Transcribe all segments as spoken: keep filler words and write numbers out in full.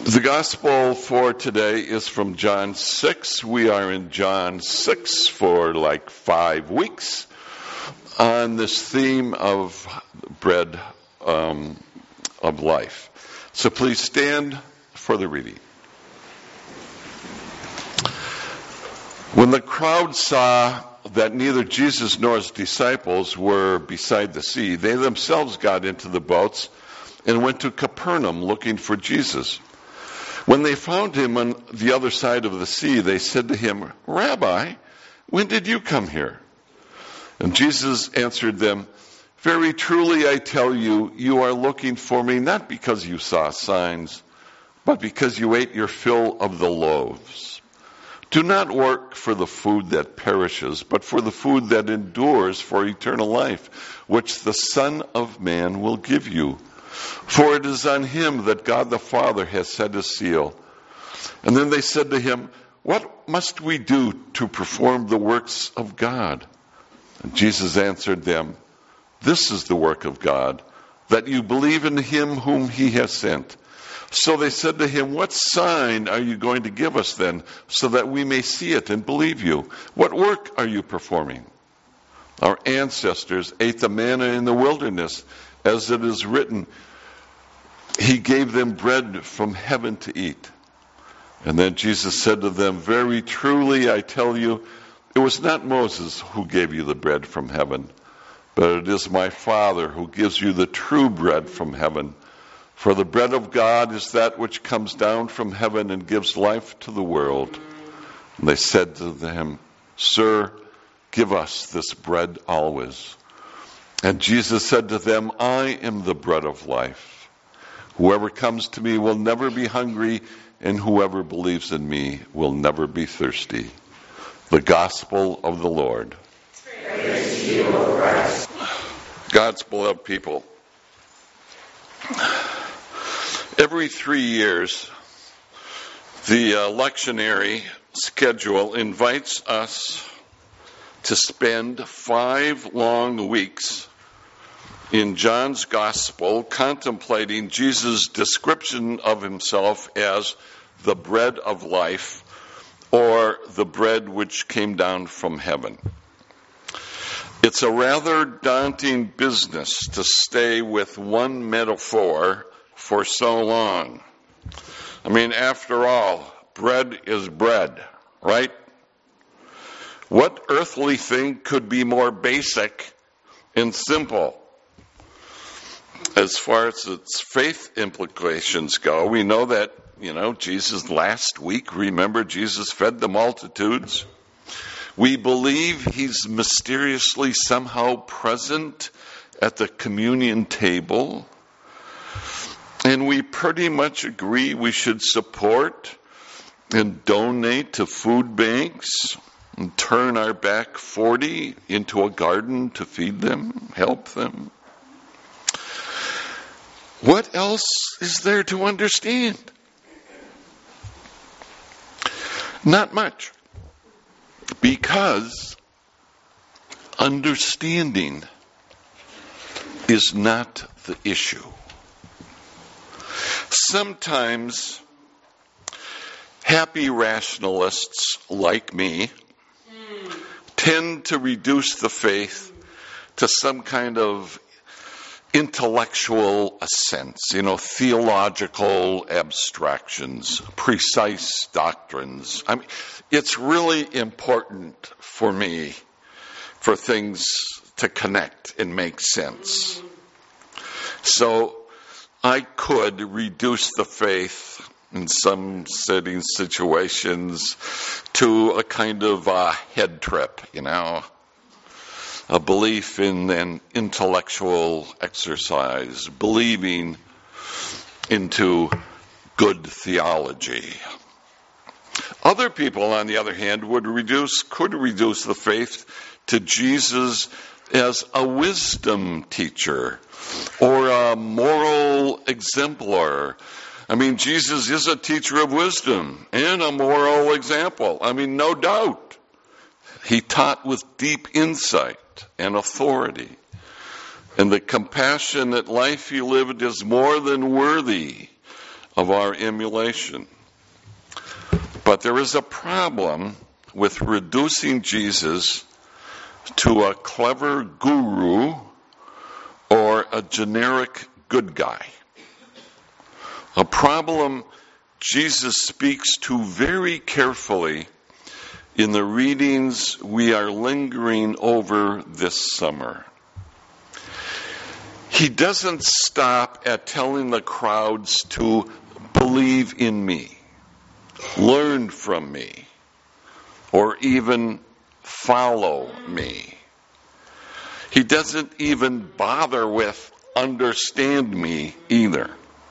The gospel for today is from John six. We are in John six for like five weeks on this theme of bread um, of life. So please stand for the reading. When the crowd saw that neither Jesus nor his disciples were beside the sea, they themselves got into the boats and went to Capernaum looking for Jesus. When they found him on the other side of the sea, they said to him, "Rabbi, when did you come here?" And Jesus answered them, "Very truly I tell you, you are looking for me not because you saw signs, but because you ate your fill of the loaves. Do not work for the food that perishes, but for the food that endures for eternal life, which the Son of Man will give you. For it is on him that God the Father has set his seal." And then they said to him, "What must we do to perform the works of God?" And Jesus answered them, "This is the work of God, that you believe in him whom he has sent." So they said to him, "What sign are you going to give us then, so that we may see it and believe you? What work are you performing? Our ancestors ate the manna in the wilderness, as it is written, he gave them bread from heaven to eat." And then Jesus said to them, "Very truly I tell you, it was not Moses who gave you the bread from heaven, but it is my Father who gives you the true bread from heaven. For the bread of God is that which comes down from heaven and gives life to the world." And they said to him, "Sir, give us this bread always." And Jesus said to them, "I am the bread of life. Whoever comes to me will never be hungry, and whoever believes in me will never be thirsty." The gospel of the Lord. Praise to you, O Christ. God's beloved people. Every three years, the uh, lectionary schedule invites us to spend five long weeks in John's Gospel contemplating Jesus' description of himself as the bread of life, or the bread which came down from heaven. It's a rather daunting business to stay with one metaphor for so long. I mean, after all, bread is bread, right? What earthly thing could be more basic and simple? As far as its faith implications go, we know that, you know, Jesus last week, remember, Jesus fed the multitudes. We believe he's mysteriously somehow present at the communion table. And we pretty much agree we should support and donate to food banks and turn our back forty into a garden to feed them, help them. What else is there to understand? Not much. Because understanding is not the issue. Sometimes happy rationalists like me tend to reduce the faith to some kind of intellectual assents, you know, theological abstractions, precise doctrines. I mean, it's really important for me for things to connect and make sense. So I could reduce the faith in some setting situations to a kind of a head trip, you know, a belief in an intellectual exercise, believing into good theology. Other people, on the other hand, would reduce, could reduce the faith to Jesus as a wisdom teacher or a moral exemplar. I mean, Jesus is a teacher of wisdom and a moral example. I mean, no doubt. He taught with deep insight and authority. And the compassionate life he lived is more than worthy of our emulation. But there is a problem with reducing Jesus to a clever guru or a generic good guy. A problem Jesus speaks to very carefully in the readings we are lingering over this summer. He doesn't stop at telling the crowds to believe in me, learn from me, or even follow me. He doesn't even bother with understand me either.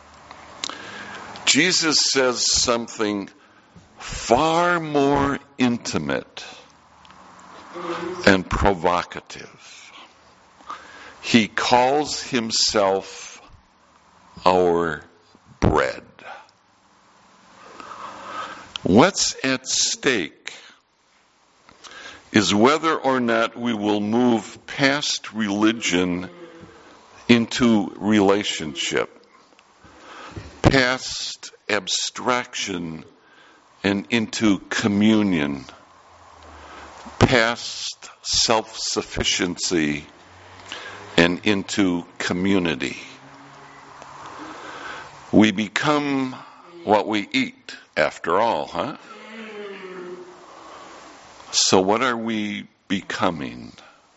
Jesus says something far more intimate and provocative. He calls himself our bread. What's at stake is whether or not we will move past religion into relationship, past abstraction and into communion, past self-sufficiency and into community. We become what we eat, after all, huh? So what are we becoming?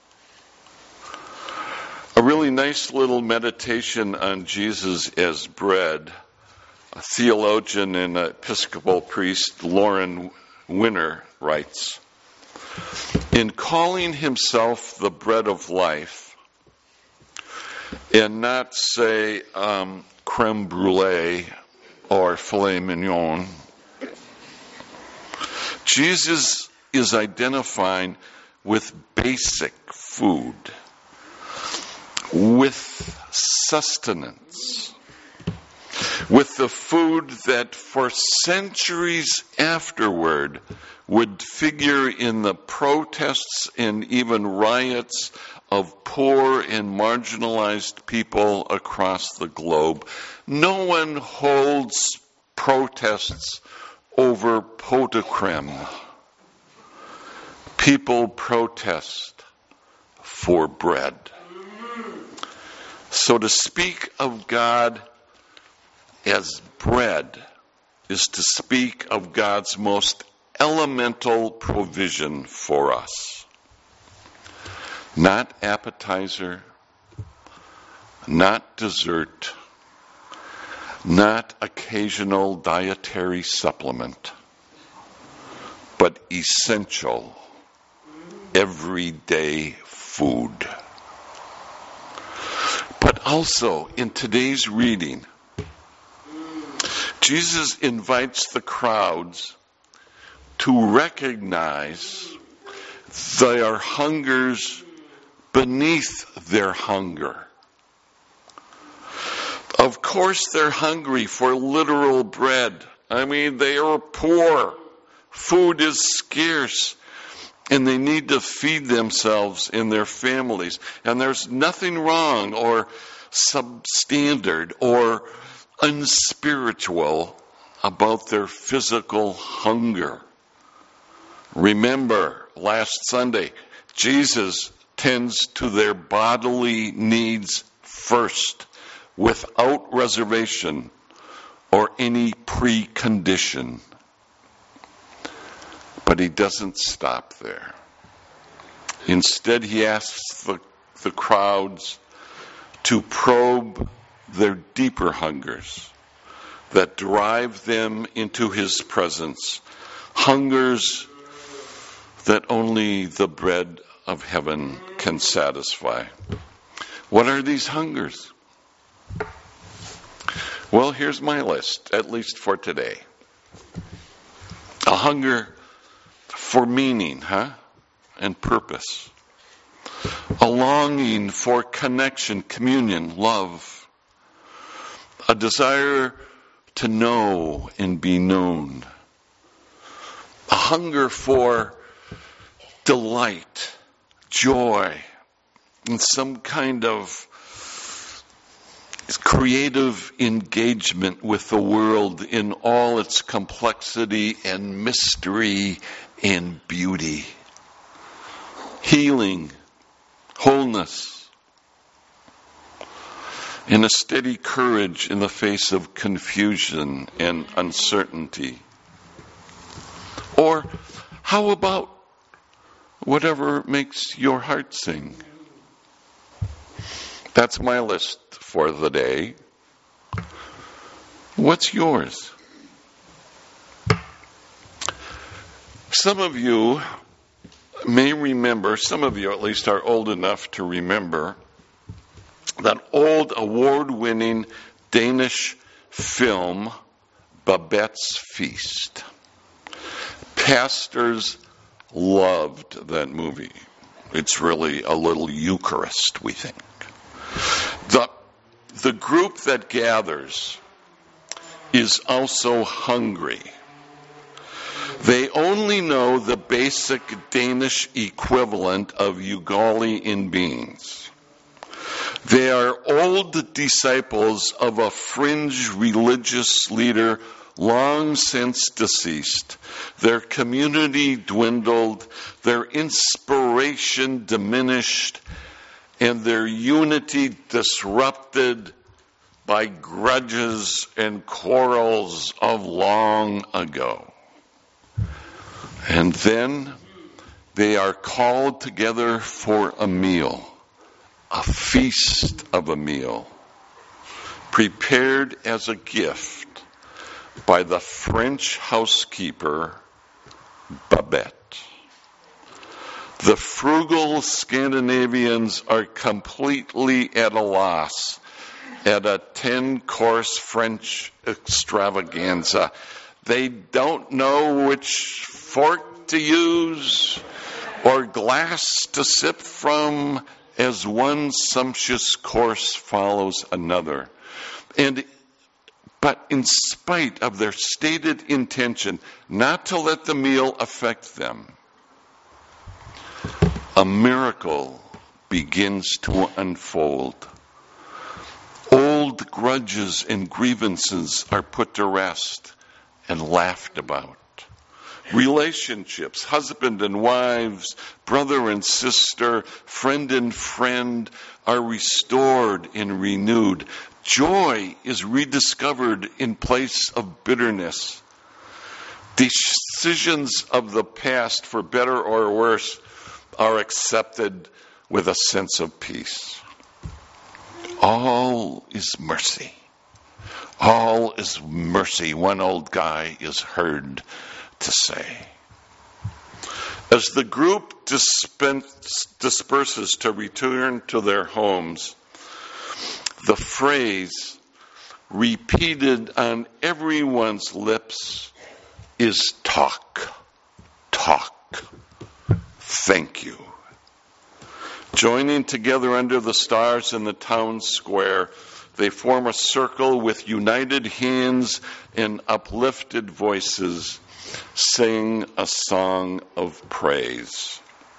A really nice little meditation on Jesus as bread. A theologian and Episcopal priest, Lauren Winner, writes, in calling himself the bread of life, and not say um, creme brulee or filet mignon, Jesus is identifying with basic food, with sustenance, with the food that for centuries afterward would figure in the protests and even riots of poor and marginalized people across the globe. No one holds protests over pot de creme. People protest for bread. So to speak of God as bread is to speak of God's most elemental provision for us. Not appetizer, not dessert, not occasional dietary supplement, but essential, everyday food. But also, in today's reading, Jesus invites the crowds to recognize their hungers beneath their hunger. Of course they're hungry for literal bread. I mean, they are poor. Food is scarce. And they need to feed themselves and their families. And there's nothing wrong or substandard or unspiritual about their physical hunger. Remember, last Sunday, Jesus tends to their bodily needs first, without reservation or any precondition. But he doesn't stop there. Instead, he asks the, the crowds to probe their deeper hungers that drive them into his presence, hungers that only the bread of heaven can satisfy. What are these hungers? Well, here's my list, at least for today. A hunger for meaning, huh? And purpose. A longing for connection, communion, love. A desire to know and be known. A hunger for delight, joy, and some kind of creative engagement with the world in all its complexity and mystery and beauty. Healing, wholeness, and a steady courage in the face of confusion and uncertainty. Or how about whatever makes your heart sing? That's my list for the day. What's yours? Some of you may remember, some of you at least are old enough to remember, that old award-winning Danish film, Babette's Feast. Pastors loved that movie. It's really a little Eucharist, we think. The, the group that gathers is also hungry. They only know the basic Danish equivalent of ugali in beans. They are old disciples of a fringe religious leader long since deceased. Their community dwindled, their inspiration diminished, and their unity disrupted by grudges and quarrels of long ago. And then they are called together for a meal, a feast of a meal, prepared as a gift by the French housekeeper, Babette. The frugal Scandinavians are completely at a loss at a ten-course French extravaganza. They don't know which fork to use or glass to sip from as one sumptuous course follows another. And But in spite of their stated intention not to let the meal affect them, a miracle begins to unfold. Old grudges and grievances are put to rest and laughed about. Relationships, husband and wives, brother and sister, friend and friend, are restored and renewed. Joy is rediscovered in place of bitterness. Decisions of the past, for better or worse, are accepted with a sense of peace. All is mercy. All is mercy, one old guy is heard to say. As the group dispense, disperses to return to their homes, the phrase repeated on everyone's lips is talk, talk, thank you. Joining together under the stars in the town square, they form a circle with united hands and uplifted voices, sing a song of praise.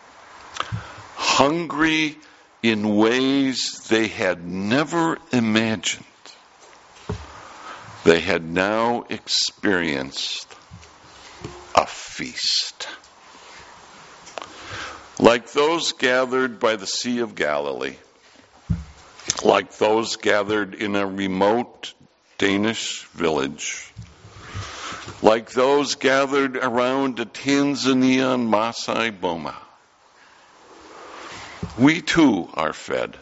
Hungry in ways they had never imagined, they had now experienced a feast. Like those gathered by the Sea of Galilee, like those gathered in a remote Danish village, like those gathered around a Tanzanian Masai Boma, we too are fed.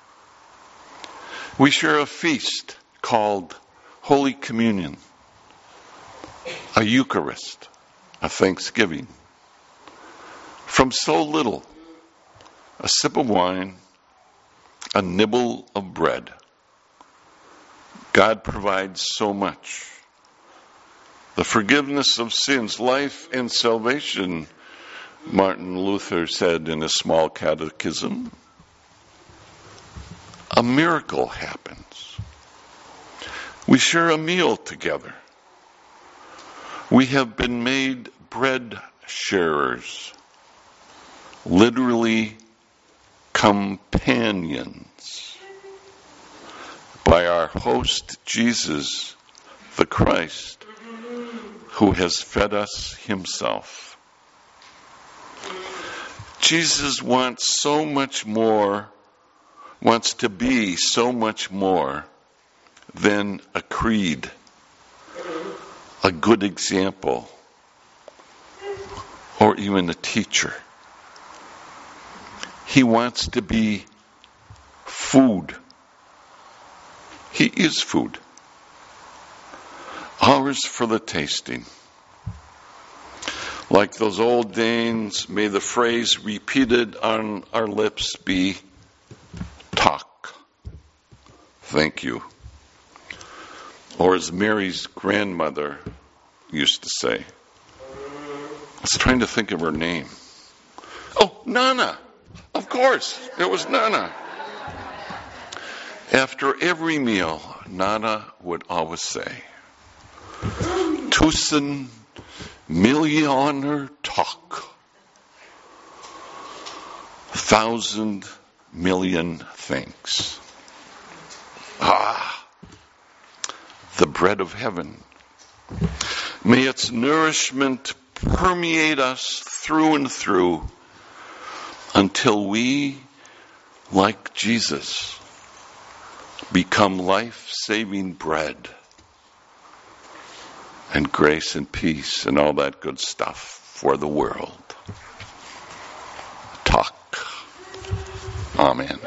We share a feast called Holy Communion, a Eucharist, a Thanksgiving. From so little, a sip of wine, a nibble of bread, God provides so much. The forgiveness of sins, life, and salvation, Martin Luther said in a small catechism. A miracle happens. We share a meal together. We have been made bread sharers, literally companions. by our host Jesus, the Christ, who has fed us himself. Jesus wants so much more, wants to be so much more than a creed, a good example, or even a teacher. He wants to be food. He is food. Ours for the tasting. Like those old Danes, may the phrase repeated on our lips be "tak." Thank you. Or as Mary's grandmother used to say. I was trying to think of her name. Oh, Nana. Of course, it was Nana. After every meal, Nana would always say, "Tusen millioner tak." Thousand million thanks. Ah, the bread of heaven. May its nourishment permeate us through and through until we, like Jesus, become life-saving bread and grace and peace and all that good stuff for the world. Talk. Amen.